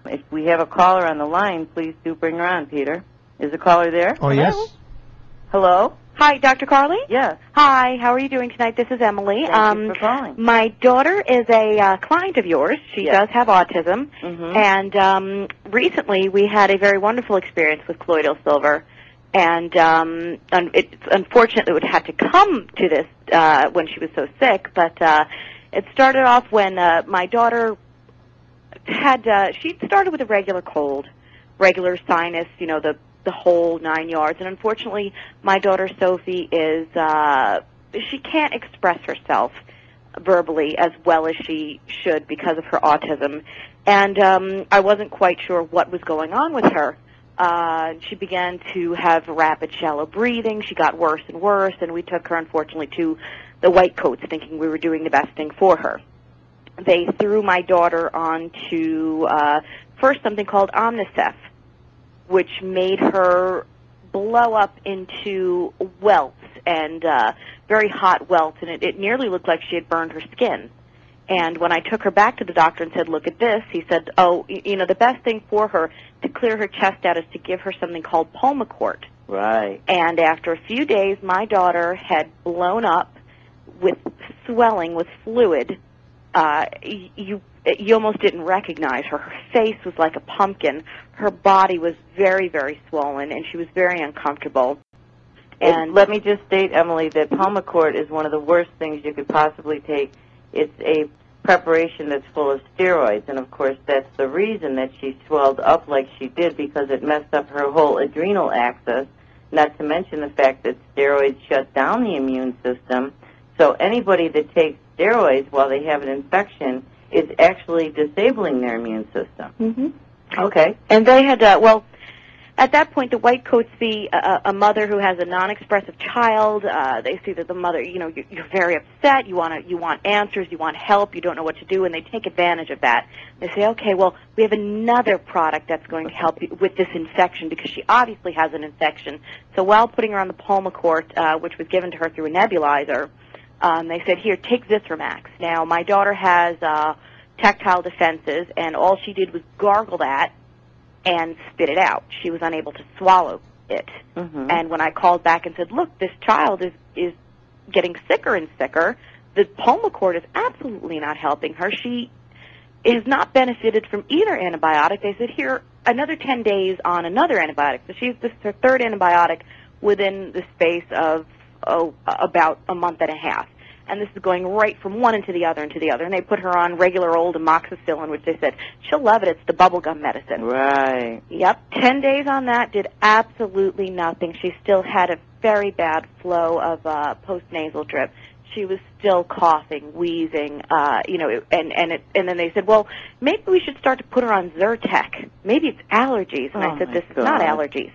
If we have a caller on the line, please do bring her on, Peter. Is the caller there? Oh, Hello? yes. Hello? Hi, Dr. Carly? Yes. Hi, how are you doing tonight? This is Emily. Thank you for calling. My daughter is a client of yours. She Yes. does have autism. Mm-hmm. And recently we had a very wonderful experience with colloidal silver. And it's unfortunate that it had to come to this when she was so sick. But it started off when my daughter she'd started with a regular cold, regular sinus, the whole 9 yards. And unfortunately, my daughter Sophie she can't express herself verbally as well as she should because of her autism. And I wasn't quite sure what was going on with her. She began to have rapid, shallow breathing. She got worse and worse, and we took her, unfortunately, to the White Coats, thinking we were doing the best thing for her. They threw my daughter onto first something called Omnicef, which made her blow up into welts, and very hot welts, and it nearly looked like she had burned her skin. And when I took her back to the doctor and said, look at this, he said, the best thing for her to clear her chest out is to give her something called Pulmicort. Right. And after a few days, my daughter had blown up with swelling, with fluid. You almost didn't recognize her. Her face was like a pumpkin. Her body was very, very swollen, and she was very uncomfortable. And let me just state, Emily, that Pulmicort is one of the worst things you could possibly take. It's a preparation that's full of steroids, and of course that's the reason that she swelled up like she did, because it messed up her whole adrenal axis, not to mention the fact that steroids shut down the immune system. So anybody that takes steroids while they have an infection is actually disabling their immune system. Mm-hmm. Okay. And they had, at that point, the White Coats see a mother who has a non-expressive child. They see that the mother, you're very upset. You want answers. You want help. You don't know what to do, and they take advantage of that. They say, okay, well, we have another product that's going to help you with this infection, because she obviously has an infection. So while putting her on the Pulmicort, which was given to her through a nebulizer, they said, here, take Zithromax. Now, my daughter has tactile defenses, and all she did was gargle that and spit it out. She was unable to swallow it. Mm-hmm. And when I called back and said, look, this child is getting sicker and sicker, the Pulmicort is absolutely not helping her. She is not benefited from either antibiotic. They said, here, another 10 days on another antibiotic. So this is her third antibiotic within the space of about a month and a half. And this is going right from one into the other. And they put her on regular old amoxicillin, which they said, she'll love it. It's the bubblegum medicine. Right. Yep. 10 days on that did absolutely nothing. She still had a very bad flow of postnasal drip. She was still coughing, wheezing, and then they said, well, maybe we should start to put her on Zyrtec. Maybe it's allergies. And I said, this is not allergies.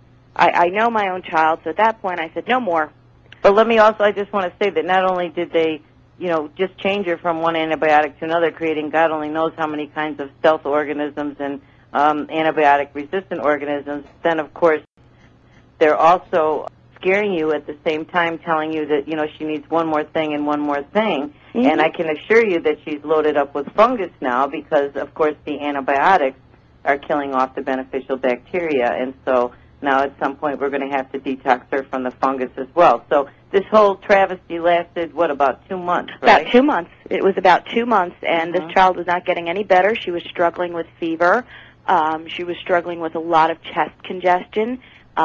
I know my own child, so at that point I said, no more. But I just want to say that not only did they, just change her from one antibiotic to another, creating God only knows how many kinds of stealth organisms and antibiotic-resistant organisms, then, of course, they're also scaring you at the same time, telling you that, she needs one more thing and one more thing. Mm-hmm. And I can assure you that she's loaded up with fungus now because, of course, the antibiotics are killing off the beneficial bacteria. And so now at some point we're going to have to detox her from the fungus as well. So this whole travesty lasted, about 2 months, right? About 2 months. It was about 2 months, and this child was not getting any better. She was struggling with fever. She was struggling with a lot of chest congestion,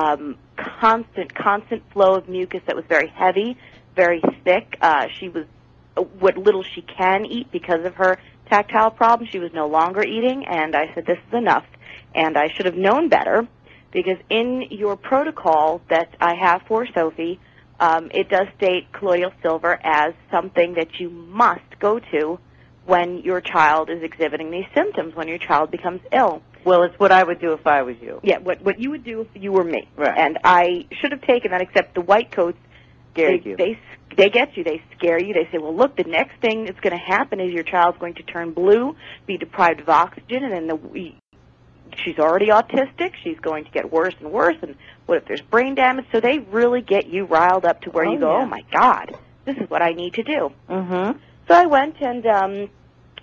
constant flow of mucus that was very heavy, very thick. She was, what little she can eat because of her tactile problem, she was no longer eating, and I said, this is enough. And I should have known better, because in your protocol that I have for Sophie, it does state colloidal silver as something that you must go to when your child is exhibiting these symptoms, when your child becomes ill. Well, it's what I would do if I was you. Yeah, what you would do if you were me. Right. And I should have taken that, except the White Coats, they get you. They scare you. They say, well, look, the next thing that's going to happen is your child's going to turn blue, be deprived of oxygen, and then she's already autistic. She's going to get worse and worse, and what if there's brain damage? So they really get you riled up to where you go, oh, my God, this is what I need to do. Mm-hmm. So I went and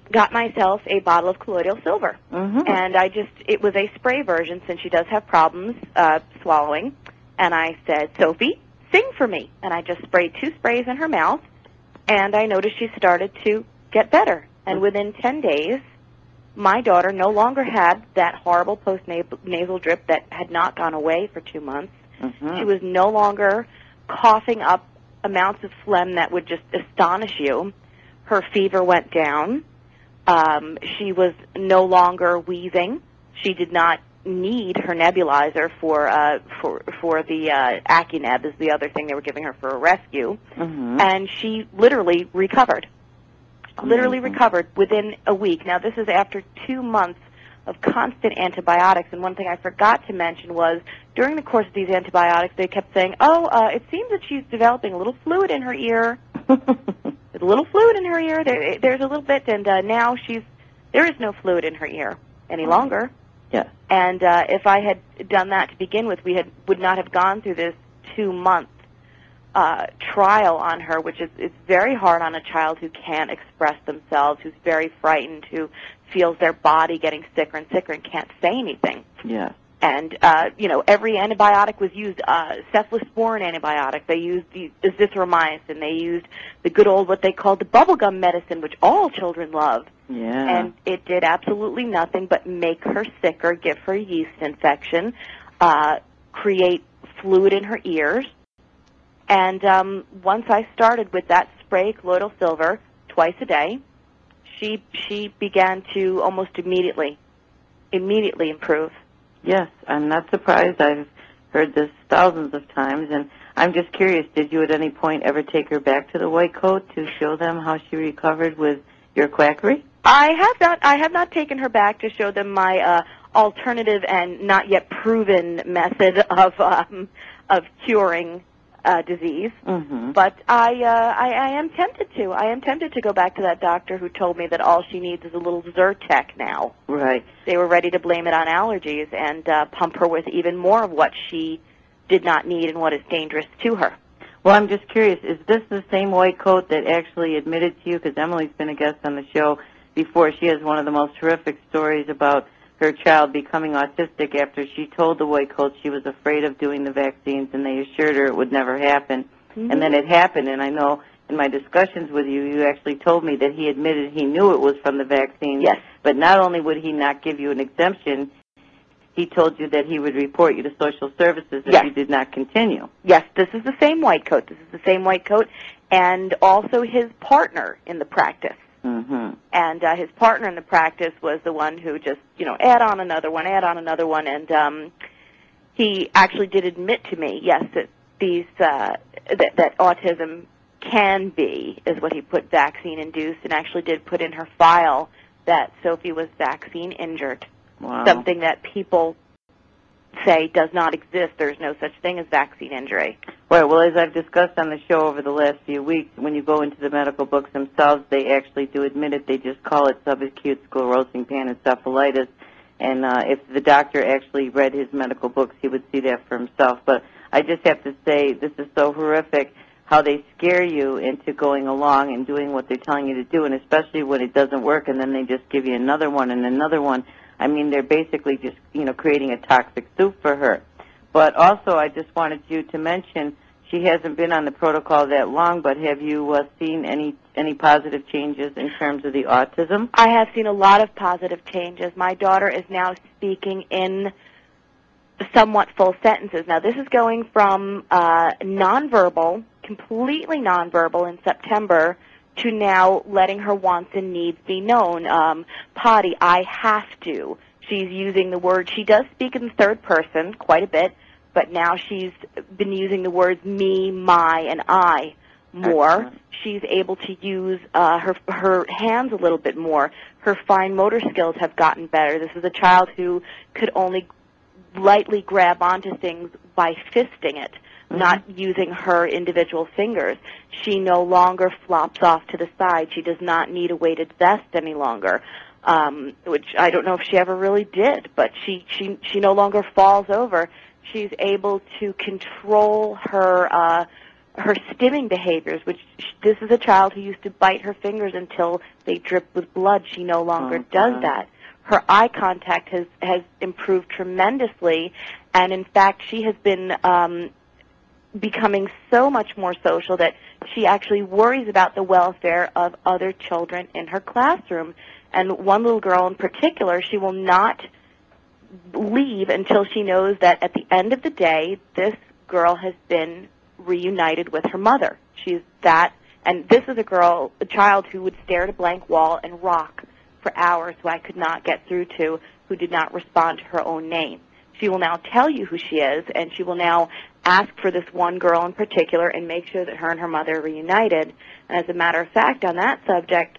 got myself a bottle of colloidal silver. And it was a spray version since she does have problems swallowing. And I said, Sophie, sing for me. And I just sprayed 2 sprays in her mouth, and I noticed she started to get better. And within 10 days, my daughter no longer had that horrible post-nasal drip that had not gone away for 2 months. She was no longer coughing up amounts of phlegm that would just astonish you. Her fever went down. She was no longer wheezing. She did not need her nebulizer for the Acuneb is the other thing they were giving her for a rescue. And she literally recovered. Literally recovered within a week. Now, this is after 2 months of constant antibiotics, and one thing I forgot to mention was during the course of these antibiotics, they kept saying, it seems that she's developing a little fluid in her ear. There's a little fluid in her ear. There's a little bit, and now there is no fluid in her ear any longer. Yes. And if I had done that to begin with, would not have gone through this 2-month trial on her, which is it's very hard on a child who can't express themselves, who's very frightened, who feels their body getting sicker and sicker and can't say anything. Yeah. And, every antibiotic was used, cephalosporin antibiotic. They used the azithromycin. They used the good old, what they called the bubblegum medicine, which all children love. Yeah. And it did absolutely nothing but make her sicker, give her a yeast infection, create fluid in her ears. And once I started with that spray, colloidal silver, twice a day, she began to almost immediately improve. Yes, I'm not surprised. I've heard this thousands of times, and I'm just curious, did you at any point ever take her back to the White Coat to show them how she recovered with your quackery? I have not taken her back to show them my alternative and not yet proven method of curing disease. But I am tempted to. I am tempted to go back to that doctor who told me that all she needs is a little Zyrtec now. Right. They were ready to blame it on allergies and pump her with even more of what she did not need and what is dangerous to her. Well, I'm just curious, is this the same White Coat that actually admitted to you? Because Emily's been a guest on the show before. She has one of the most horrific stories about her child becoming autistic after she told the White Coat she was afraid of doing the vaccines, and they assured her it would never happen. And then it happened, and I know in my discussions with you, you actually told me that he admitted he knew it was from the vaccine. Yes. But not only would he not give you an exemption, he told you that he would report you to social services if you did not continue. Yes, this is the same White Coat. This is the same White Coat, and also his partner in the practice. And his partner in the practice was the one who just, add on another one, and he actually did admit to me, yes, that that autism can be, is what he put, vaccine-induced, and actually did put in her file that Sophie was vaccine-injured. Wow. Something that people say does not exist. There's no such thing as vaccine injury. Right. Well, as I've discussed on the show over the last few weeks, when you go into the medical books themselves, they actually do admit it. They just call it subacute sclerosing panencephalitis. And if the doctor actually read his medical books, he would see that for himself. But I just have to say, this is so horrific how they scare you into going along and doing what they're telling you to do, and especially when it doesn't work, and then they just give you another one and another one. I mean, they're basically just, creating a toxic soup for her. But also, I just wanted you to mention, she hasn't been on the protocol that long, but have you seen any positive changes in terms of the autism? I have seen a lot of positive changes. My daughter is now speaking in somewhat full sentences. Now, this is going from nonverbal, completely nonverbal in September, to now letting her wants and needs be known. Potty, I have to. She's using the word, she does speak in the third person quite a bit, but now she's been using the words me, my, and I more. Excellent. She's able to use her hands a little bit more. Her fine motor skills have gotten better. This is a child who could only lightly grab onto things by fisting it, not using her individual fingers. She no longer flops off to the side. She does not need a weighted vest any longer, which I don't know if she ever really did, but she no longer falls over. She's able to control her her stimming behaviors, which this is a child who used to bite her fingers until they dripped with blood. She no longer does that. Her eye contact has improved tremendously, and in fact, she has been becoming so much more social that she actually worries about the welfare of other children in her classroom. And one little girl in particular, she will not leave until she knows that at the end of the day, this girl has been reunited with her mother. She's that, and this is a child who would stare at a blank wall and rock for hours, who I could not get through to, who did not respond to her own name. She will now tell you who she is, and she will now ask for this one girl in particular and make sure that her and her mother are reunited. And as a matter of fact, on that subject,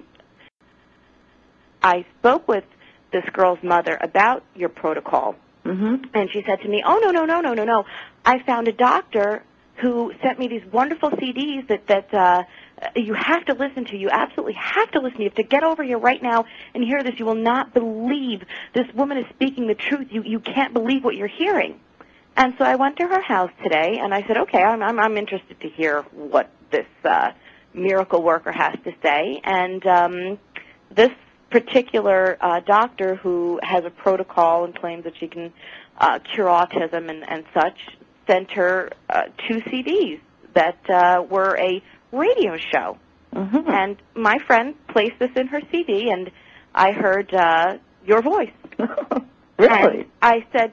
I spoke with this girl's mother about your protocol, and she said to me, "Oh, no. I found a doctor who sent me these wonderful CDs that you have to listen to. You absolutely have to listen. You have to get over here right now and hear this. You will not believe this woman is speaking the truth. You can't believe what you're hearing." And so I went to her house today, and I said, "Okay, I'm interested to hear what this miracle worker has to say." And this particular doctor, who has a protocol and claims that she can cure autism and such, sent her 2 CDs that were a radio show. And my friend placed this in her CD, and I heard your voice. Really? And I said,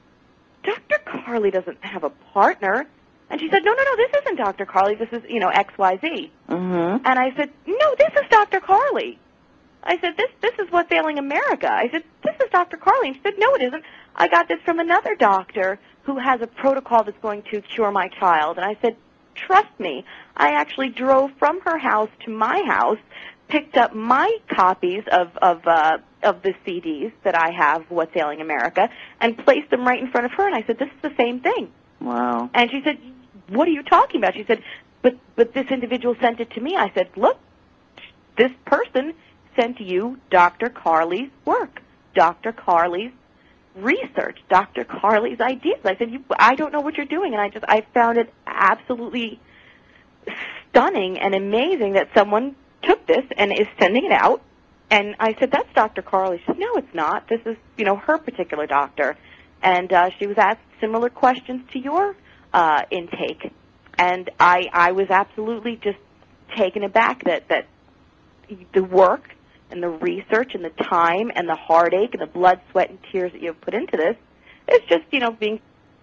"Dr. Carly doesn't have a partner." And she said, no, this isn't Dr. Carly. This is, XYZ. And I said, "No, this is Dr. Carly." I said, this is What's Ailing America. I said, "This is Dr. Carly." And she said, "No, it isn't. I got this from another doctor who has a protocol that's going to cure my child." And I said, "Trust me, I actually drove from her house to my house, picked up my copies of the CDs that I have, What's Ailing America, and placed them right in front of her." And I said, "This is the same thing." Wow. And she said, "What are you talking about?" She said, but this individual sent it to me." I said, "Look, this person sent you Dr. Carly's work, Dr. Carly's research, Dr. Carly's ideas." I said, I don't know what you're doing. And I found it absolutely stunning and amazing that someone took this and is sending it out. And I said, "That's Dr. Carly." She said, "No, it's not. This is, her particular doctor." And she was asked similar questions to your intake. And I was absolutely just taken aback that the work and the research and the time and the heartache and the blood, sweat, and tears that you have put into this is just, being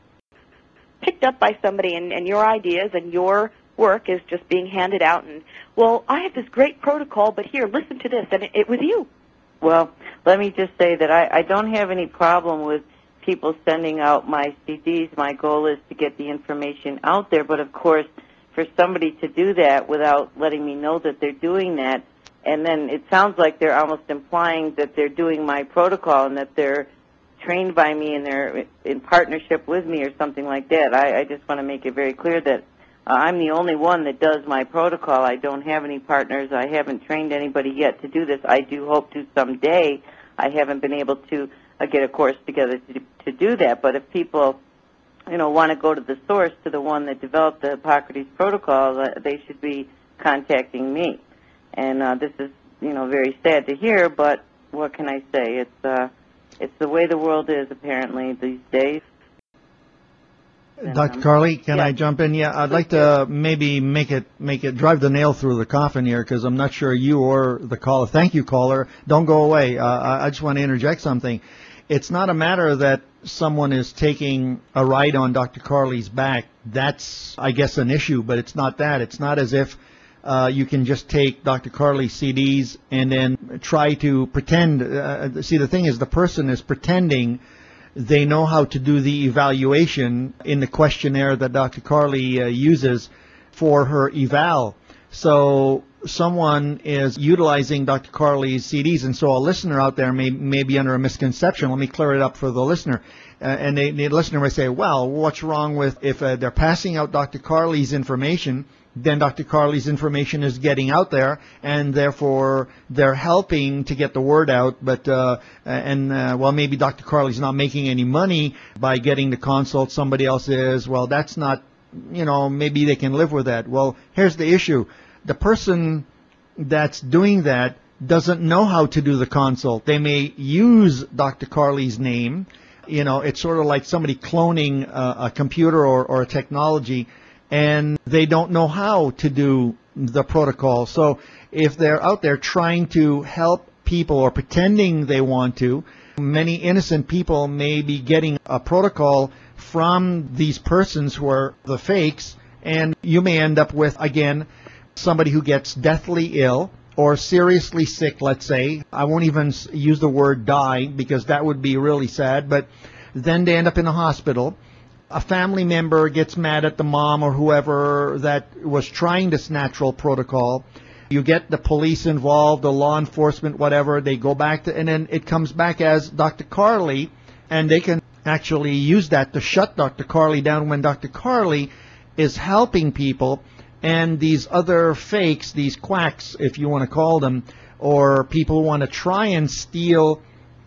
picked up by somebody, and your ideas and your work is just being handed out. And, "Well, I have this great protocol, but here, listen to this," and it was you. Well, let me just say that I don't have any problem with people sending out my CDs. My goal is to get the information out there, but of course, for somebody to do that without letting me know that they're doing that, and then it sounds like they're almost implying that they're doing my protocol and that they're trained by me and they're in partnership with me or something like that. I just want to make it very clear that I'm the only one that does my protocol. I don't have any partners. I haven't trained anybody yet to do this. I do hope to someday. I haven't been able to get a course together to do that. But if people, want to go to the source, to the one that developed the Hippocrates protocol, they should be contacting me. And this is, very sad to hear, but what can I say? It's the way the world is, apparently, these days. Dr. Carly, can I jump in? Yeah, I'd like to maybe make it drive the nail through the coffin here, because I'm not sure you or the caller. Thank you, caller. Don't go away. I just want to interject something. It's not a matter that someone is taking a ride on Dr. Carly's back. That's, I guess, an issue, but it's not that. It's not as if you can just take Dr. Carly's CDs and then try to pretend. See, the thing is, the person is pretending they know how to do the evaluation in the questionnaire that Dr. Carly uses for her eval. So someone is utilizing Dr. Carly's CDs, and so a listener out there may be under a misconception. Let me clear it up for the listener. And the listener may say, well, what's wrong with if they're passing out Dr. Carly's information, then Dr. Carly's information is getting out there, and therefore they're helping to get the word out. But well, maybe Dr. Carly's not making any money by getting the consult. Somebody else is. Well, that's not maybe they can live with that. Well, here's the issue. The person that's doing that doesn't know how to do the consult. They may use Dr. Carly's name. It's sort of like somebody cloning a computer or a technology, and they don't know how to do the protocol. So if they're out there trying to help people or pretending they want to, many innocent people may be getting a protocol from these persons who are the fakes, and you may end up with, again, somebody who gets deathly ill or seriously sick, let's say. I won't even use the word die because that would be really sad, but then they end up in a hospital. A family member gets mad at the mom or whoever that was trying this natural protocol. You get the police involved, the law enforcement, whatever. They go back to, and then it comes back as Dr. Carly, and they can actually use that to shut Dr. Carly down when Dr. Carly is helping people. And these other fakes, these quacks, if you want to call them, or people who want to try and steal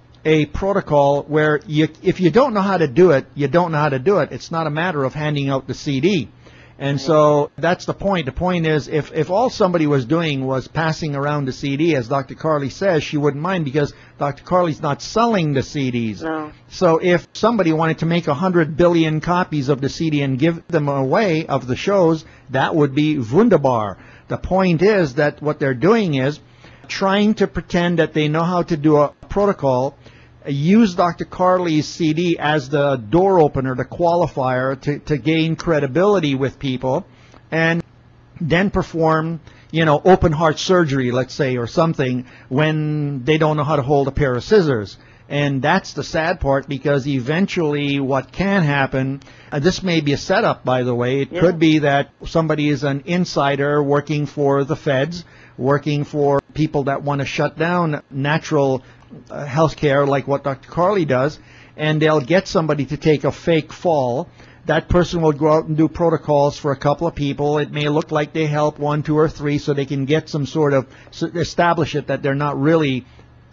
a protocol where if you don't know how to do it, you don't know how to do it. It's not a matter of handing out the CD. And so that's the point. The point is, if all somebody was doing was passing around the CD, as Dr. Carly says, she wouldn't mind because Dr. Carly's not selling the CDs. No. So if somebody wanted to make 100 billion copies of the CD and give them away of the shows, that would be wunderbar. The point is that what they're doing is trying to pretend that they know how to do a protocol, use Dr. Carly's CD as the door opener, the qualifier to gain credibility with people, and then perform, open heart surgery, let's say, or something when they don't know how to hold a pair of scissors. And that's the sad part, because eventually what can happen, this may be a setup, by the way. It could be that somebody is an insider working for the feds, working for people that want to shut down natural health care like what Dr. Carly does, and they'll get somebody to take a fake fall. That person will go out and do protocols for a couple of people. It may look like they help 1, 2, or 3 so they can get some sort of, establish it that they're not really,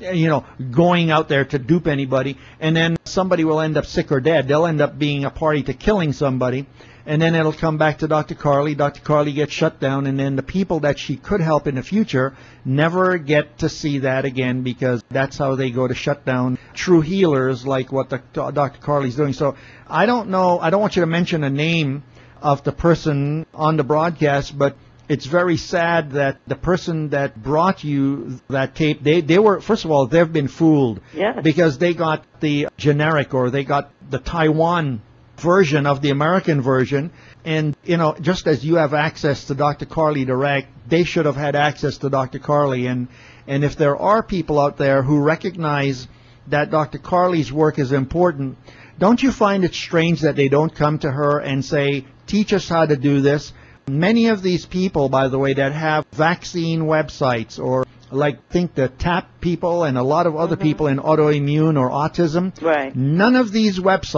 going out there to dupe anybody. And then somebody will end up sick or dead. They'll end up being a party to killing somebody. And then it'll come back to Dr. Carly. Dr. Carly gets shut down, and then the people that she could help in the future never get to see that again, because that's how they go to shut down true healers like what Dr. Carly's doing. So I don't know. I don't want you to mention a name of the person on the broadcast, but it's very sad that the person that brought you that tape, they were, first of all, they've been fooled. Yes. Because they got the generic, or they got the Taiwan version of the American version. And, just as you have access to Dr. Carly direct, they should have had access to Dr. Carly. And if there are people out there who recognize that Dr. Carly's work is important, don't you find it strange that they don't come to her and say, teach us how to do this? Many of these people, by the way, that have vaccine websites, or think the TAP people and a lot of other people in autoimmune or autism. Right. None of the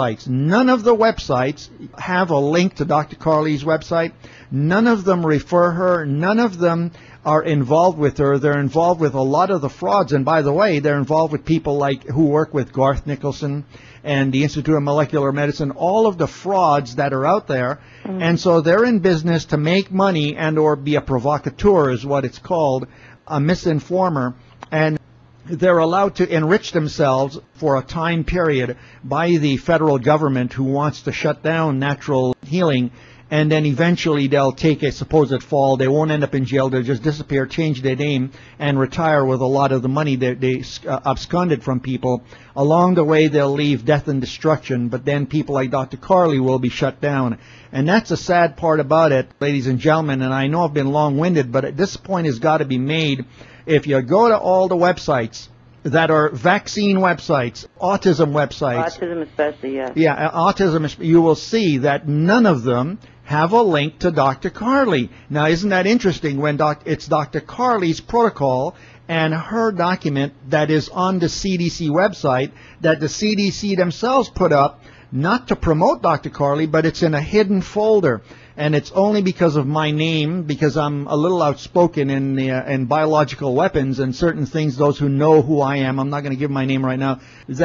websites have a link to Dr. Carly's website. None of them refer her. None of them are involved with her. They're involved with a lot of the frauds. And by the way, they're involved with people who work with Garth Nicholson and the Institute of Molecular Medicine, all of the frauds that are out there. And so they're in business to make money and or be a provocateur is what it's called, a misinformer, and they're allowed to enrich themselves for a time period by the federal government who wants to shut down natural healing, and then eventually they'll take a supposed fall. They won't end up in jail. They'll just disappear, change their name, and retire with a lot of the money that they absconded from people. Along the way, they'll leave death and destruction, but then people like Dr. Carly will be shut down. And that's the sad part about it, ladies and gentlemen, and I know I've been long-winded, but at this point has got to be made. If you go to all the websites that are vaccine websites, autism websites. Autism especially, yes. Yeah, autism, you will see that none of them have a link to Dr. Carly. Now, isn't that interesting when it's Dr. Carly's protocol and her document that is on the CDC website that the CDC themselves put up, not to promote Dr. Carly, but it's in a hidden folder. And it's only because of my name, because I'm a little outspoken in biological weapons and certain things, those who know who I am, I'm not going to give my name right now, that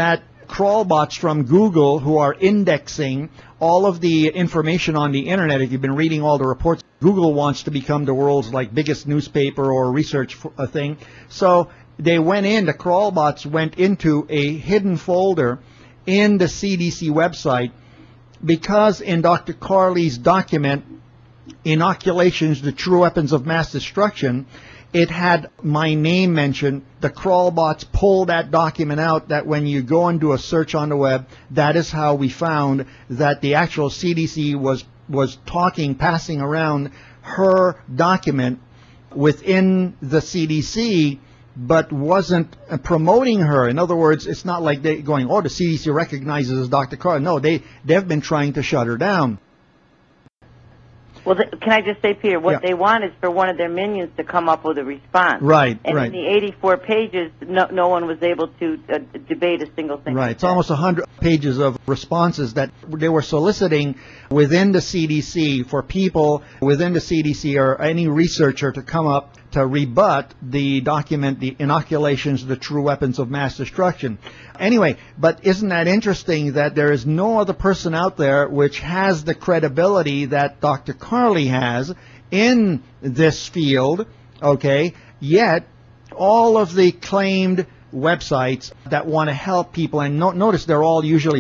crawl bots from Google who are indexing all of the information on the internet. If you've been reading all the reports, Google wants to become the world's biggest newspaper or research thing. So they went in, the crawl bots went into a hidden folder in the CDC website, because in Dr. Carley's document, Inoculations, the True Weapons of Mass Destruction, it had my name mentioned. The crawl bots pulled that document out, that when you go and do a search on the web, that is how we found that the actual CDC was passing around her document within the CDC, but wasn't promoting her. In other words, it's not like they going, oh, the CDC recognizes Dr. Carley. No, they've been trying to shut her down. Well, can I just say, Peter, what they want is for one of their minions to come up with a response. Right, and right. in the 84 pages, no one was able to debate a single thing. Right. It's almost 100 pages of responses that they were soliciting within the CDC for people within the CDC or any researcher to come up to rebut the document, the Inoculations, the True Weapons of Mass Destruction. Anyway, but isn't that interesting that there is no other person out there which has the credibility that Dr. Carley has in this field, okay, yet all of the claimed websites that want to help people, and notice they're all usually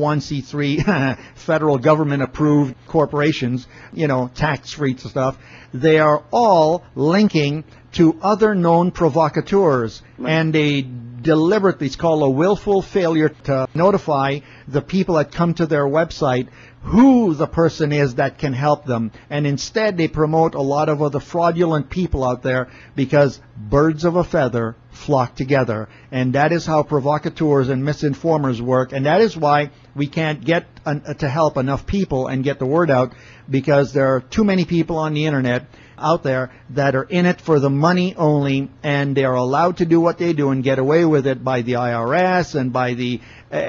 501c3 federal government approved corporations, tax-free stuff, they are all linking to other known provocateurs, and they deliberately, it's called a willful failure to notify the people that come to their website who the person is that can help them. And instead they promote a lot of other fraudulent people out there, because birds of a feather flock together. And that is how provocateurs and misinformers work. And that is why we can't get to help enough people and get the word out, because there are too many people on the internet out there that are in it for the money only, and they are allowed to do what they do and get away with it by the IRS and by the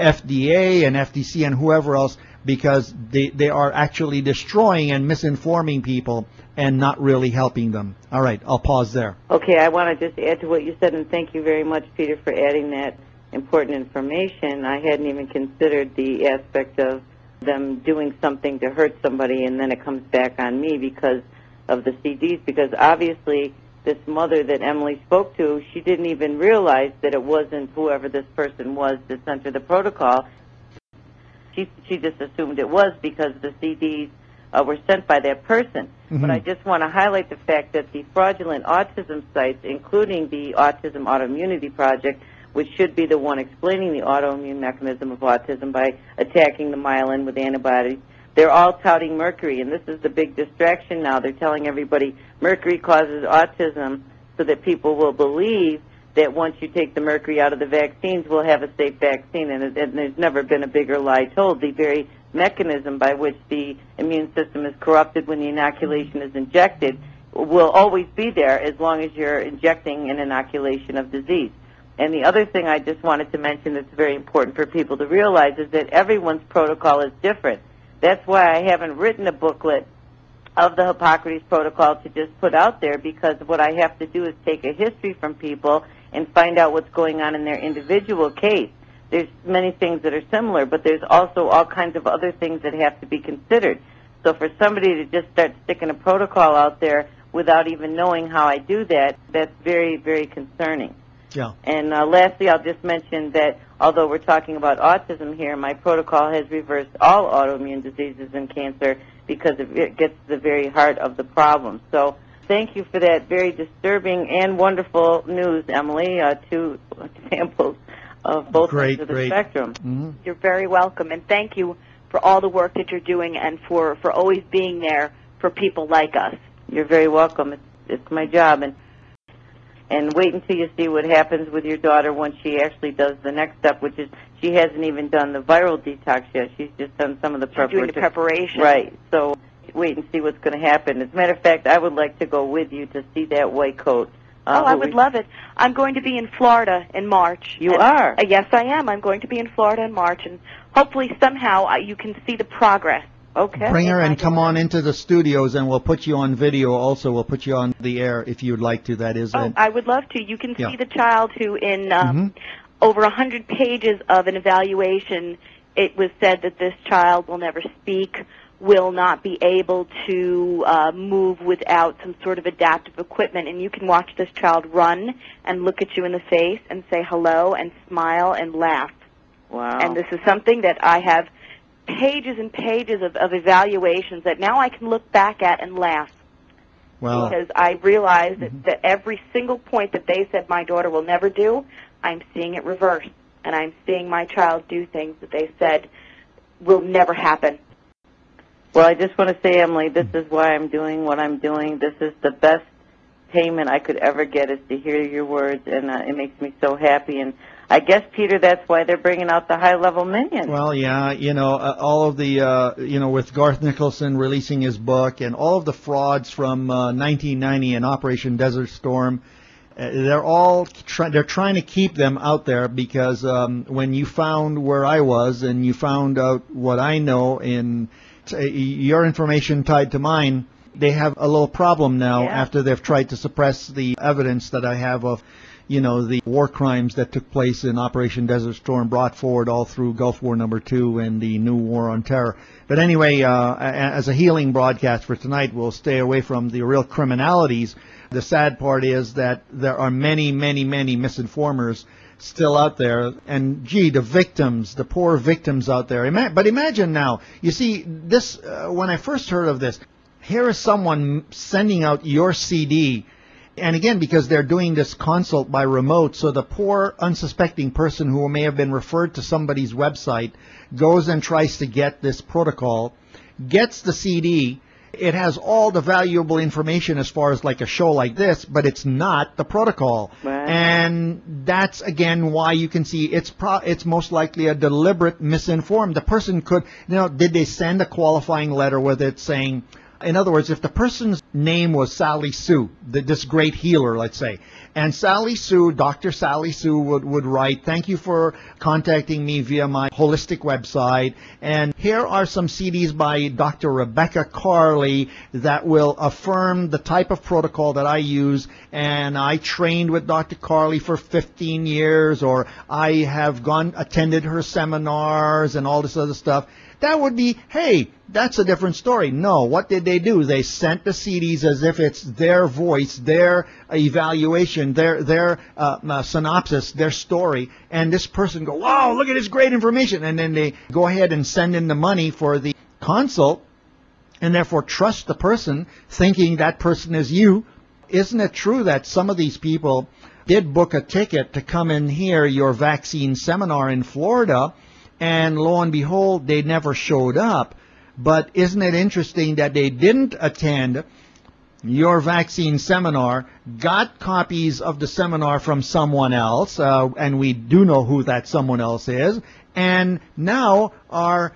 FDA and FTC and whoever else, because they are actually destroying and misinforming people and not really helping them. All right, I'll pause there. Okay, I want to just add to what you said, and thank you very much, Peter, for adding that important information. I hadn't even considered the aspect of them doing something to hurt somebody, and then it comes back on me because of the CDs, because obviously this mother that Emily spoke to, she didn't even realize that it wasn't whoever this person was that sent her the protocol. She just assumed it was because the CDs were sent by that person. Mm-hmm. But I just want to highlight the fact that the fraudulent autism sites, including the Autism Autoimmunity Project, which should be the one explaining the autoimmune mechanism of autism by attacking the myelin with antibodies, they're all touting mercury, and this is the big distraction now. They're telling everybody mercury causes autism so that people will believe that once you take the mercury out of the vaccines, we'll have a safe vaccine, and there's never been a bigger lie told. The very mechanism by which the immune system is corrupted when the inoculation is injected will always be there as long as you're injecting an inoculation of disease. And the other thing I just wanted to mention that's very important for people to realize is that everyone's protocol is different. That's why I haven't written a booklet of the Hippocrates Protocol to just put out there, because what I have to do is take a history from people and find out what's going on in their individual case. There's many things that are similar, but there's also all kinds of other things that have to be considered. So for somebody to just start sticking a protocol out there without even knowing how I do that, that's very, very concerning. Yeah. And lastly, I'll just mention that although we're talking about autism here, my protocol has reversed all autoimmune diseases and cancer because it gets to the very heart of the problem. So thank you for that very disturbing and wonderful news, Emily. Two examples of both sides of the spectrum. Mm-hmm. You're very welcome, and thank you for all the work that you're doing and for always being there for people like us. You're very welcome. It's my job. And wait until you see what happens with your daughter when she actually does the next step, which is she hasn't even done the viral detox yet. She's just done some of the preparation. Doing the preparation. Right. So wait and see what's going to happen. As a matter of fact, I would like to go with you to see that white coat. I would love it. I'm going to be in Florida in March. You are? Yes, I am. I'm going to be in Florida in March, and hopefully somehow you can see the progress. Okay. Bring her and come on into the studios, and we'll put you on video also. We'll put you on the air if you'd like to, that is. I would love to. You can see the child who in over 100 pages of an evaluation, it was said that this child will never speak, will not be able to move without some sort of adaptive equipment. And you can watch this child run and look at you in the face and say hello and smile and laugh. Wow. And this is something that I have pages and pages of evaluations that now I can look back at and laugh. Well, Because I realize that every single point that they said my daughter will never do, I'm seeing it reversed. And I'm seeing my child do things that they said will never happen. Well, I just want to say, Emily, this is why I'm doing what I'm doing. This is the best payment I could ever get, is to hear your words, and it makes me so happy. And I guess, Peter, that's why they're bringing out the high-level minions. well, yeah, all of the, with Garth Nicholson releasing his book and all of the frauds from 1990 and Operation Desert Storm, they're all they're trying to keep them out there because when you found where I was and you found out what I know in your information tied to mine, they have a little problem now after they've tried to suppress the evidence that I have of, the war crimes that took place in Operation Desert Storm, brought forward all through Gulf War #2 and the new war on terror. But anyway, as a healing broadcast for tonight, we'll stay away from the real criminalities. The sad part is that there are many, many, many misinformers still out there, and the victims, the poor victims out there. But imagine now, you see, this when I first heard of this, here is someone sending out your CD, and again, because they're doing this consult by remote, so the poor unsuspecting person who may have been referred to somebody's website goes and tries to get this protocol, gets the CD. It has all the valuable information as far as like a show like this, but it's not the protocol. Right. And that's, again, why you can see it's most likely a deliberate misinformed. The person could, did they send a qualifying letter with it saying, in other words, if the person's name was Sally Sue, this great healer, let's say, and Sally Sue, Dr. Sally Sue would write, thank you for contacting me via my holistic website, and here are some CDs by Dr. Rebecca Carley that will affirm the type of protocol that I use, and I trained with Dr. Carley for 15 years, or I have attended her seminars and all this other stuff. That would be, hey, that's a different story. No, what did they do? They sent the CDs as if it's their voice, their evaluation, their synopsis, their story, and this person go, wow, look at this great information, and then they go ahead and send in the money for the consult, and therefore trust the person, thinking that person is you. Isn't it true that some of these people did book a ticket to come and hear your vaccine seminar in Florida, and lo and behold, they never showed up? But isn't it interesting that they didn't attend your vaccine seminar, got copies of the seminar from someone else, and we do know who that someone else is, and now are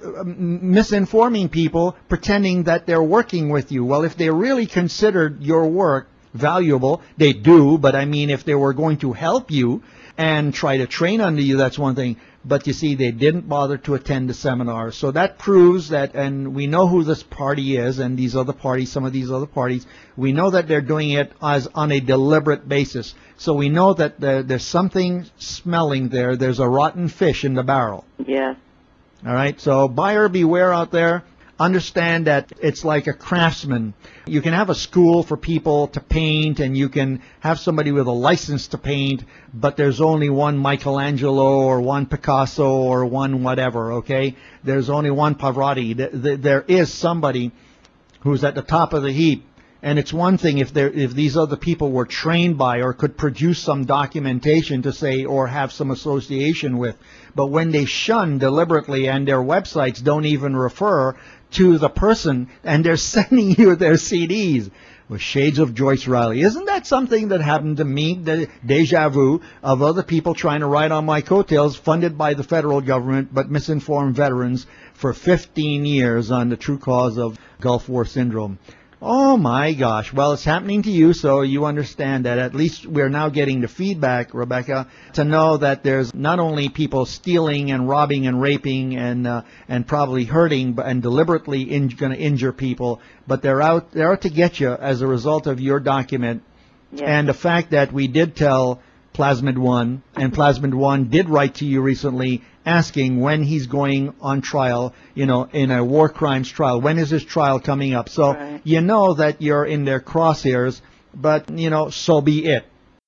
misinforming people, pretending that they're working with you? Well, if they really considered your work valuable, they do, but I mean, if they were going to help you and try to train under you, that's one thing. But you see, they didn't bother to attend the seminar. So that proves that, and we know who this party is, and these other parties, some of these other parties, we know that they're doing it as on a deliberate basis. So we know that there's something smelling there. There's a rotten fish in the barrel. Yes. All right, so buyer beware out there. Understand that it's like a craftsman. You can have a school for people to paint, and you can have somebody with a license to paint, but there's only one Michelangelo or one Picasso or one whatever, okay? There's only one Pavarotti. There is somebody who's at the top of the heap. And it's one thing if these other people were trained by or could produce some documentation to say or have some association with. But when they shun deliberately and their websites don't even refer to the person and they're sending you their CDs with shades of Joyce Riley. Isn't that something that happened to me, the deja vu of other people trying to ride on my coattails, funded by the federal government but misinformed veterans for 15 years on the true cause of Gulf War syndrome? Oh my gosh. Well, it's happening to you, so you understand that at least we're now getting the feedback, Rebecca, to know that there's not only people stealing and robbing and raping and probably hurting and deliberately going to injure people, but they're out to get you as a result of your document. Yes. And the fact that we did tell Plasmid One, and Plasmid One did write to you recently asking when he's going on trial, in a war crimes trial. When is his trial coming up? So Right. you know that you're in their crosshairs, but, so be it.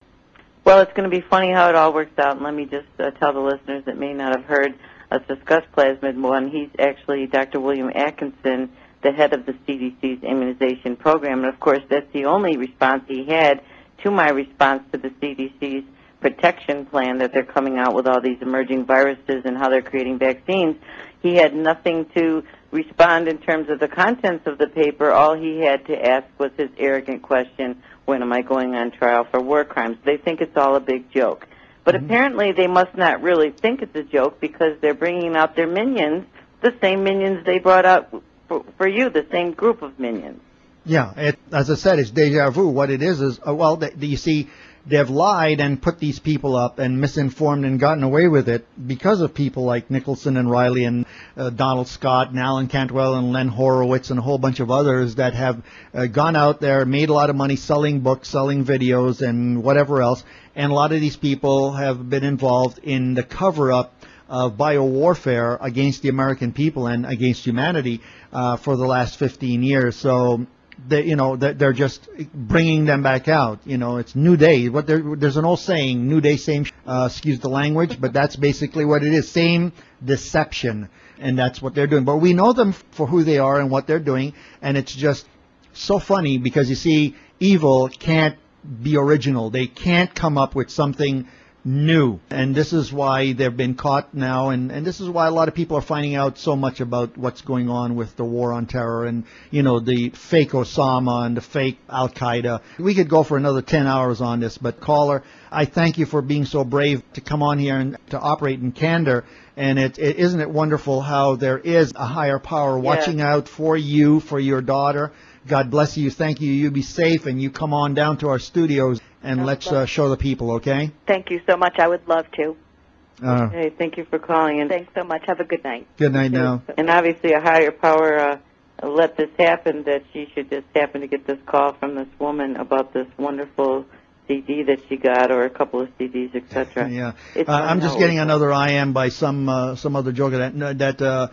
Well, it's going to be funny how it all works out, and let me just tell the listeners that may not have heard us discuss Plasmid One. He's actually Dr. William Atkinson, the head of the CDC's immunization program, and of course that's the only response he had to my response to the CDC's protection plan that they're coming out with all these emerging viruses and how they're creating vaccines. He had nothing to respond in terms of the contents of the paper. All he had to ask was his arrogant question, when am I going on trial for war crimes? They think it's all a big joke. But apparently they must not really think it's a joke, because they're bringing out their minions, the same minions they brought out for you, the same group of minions. Yeah, as I said, it's deja vu. What it is, you see, they've lied and put these people up and misinformed and gotten away with it because of people like Nicholson and Riley and Donald Scott and Alan Cantwell and Len Horowitz and a whole bunch of others that have gone out there, made a lot of money selling books, selling videos, and whatever else. And a lot of these people have been involved in the cover-up of biowarfare against the American people and against humanity for the last 15 years. So they're just bringing them back out. It's new day. There's an old saying, new day, same, excuse the language, but that's basically what it is. Same deception. And that's what they're doing. But we know them for who they are and what they're doing. And it's just so funny because, you see, evil can't be original. They can't come up with something new. And this is why they've been caught now, and this is why a lot of people are finding out so much about what's going on with the war on terror and, the fake Osama and the fake Al-Qaeda. We could go for another 10 hours on this, but caller, I thank you for being so brave to come on here and to operate in candor. And isn't it wonderful how there is a higher power watching out for you, for your daughter. God bless you. Thank you. You be safe, and you come on down to our studios and let's show the people, okay? Thank you so much. I would love to. Hey, thank you for calling. And Thanks so much. Have a good night. Good night now. And obviously a higher power let this happen, that she should just happen to get this call from this woman about this wonderful CD that she got, or a couple of CDs, etc. Yeah, I'm just getting another IM by some other joker that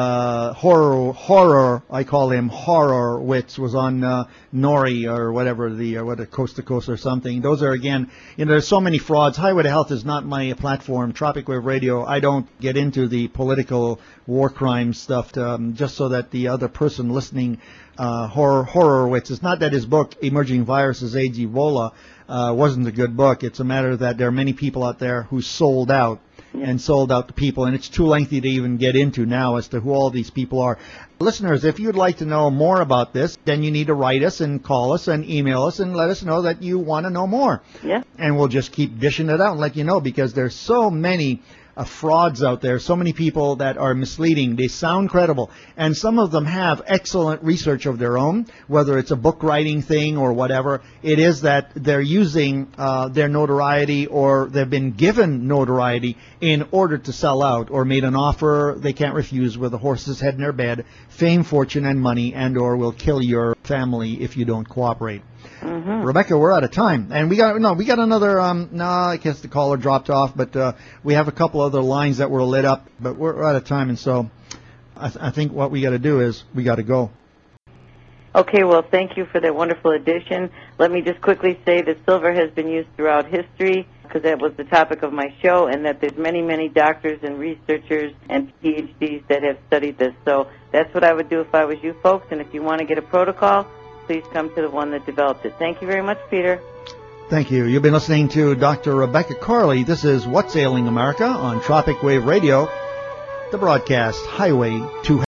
horror. I call him Horowitz was on Nori or whatever the Coast to Coast or something. Those are again, there's so many frauds. Highway to Health is not my platform. Tropic Wave Radio. I don't get into the political war crime stuff just so that the other person listening. Horowitz. It's not that his book Emerging Viruses, AIDS, Ebola wasn't a good book. It's a matter that there are many people out there who sold out to people, and it's too lengthy to even get into now as to who all these people are. Listeners, if you'd like to know more about this, then you need to write us and call us and email us and let us know that you want to know more. Yeah. And we'll just keep dishing it out and let you know, because there's so many frauds out there, so many people that are misleading. They sound credible, and some of them have excellent research of their own, whether it's a book writing thing or whatever. It is that they're using their notoriety, or they've been given notoriety in order to sell out, or made an offer they can't refuse with a horse's head in their bed, fame, fortune, and money, and or will kill your family if you don't cooperate. Mm-hmm. Rebecca, we're out of time, and we got another. I guess the caller dropped off, but we have a couple other lines that were lit up, but we're out of time, and so I think what we got to do is we got to go. Okay, well, thank you for that wonderful addition. Let me just quickly say that silver has been used throughout history, because that was the topic of my show, and that there's many, many doctors and researchers and PhDs that have studied this. So that's what I would do if I was you folks, and if you want to get a protocol, please come to the one that developed it. Thank you very much, Peter. Thank you. You've been listening to Dr. Rebecca Carley. This is What's Ailing America on Tropic Wave Radio, the broadcast Highway to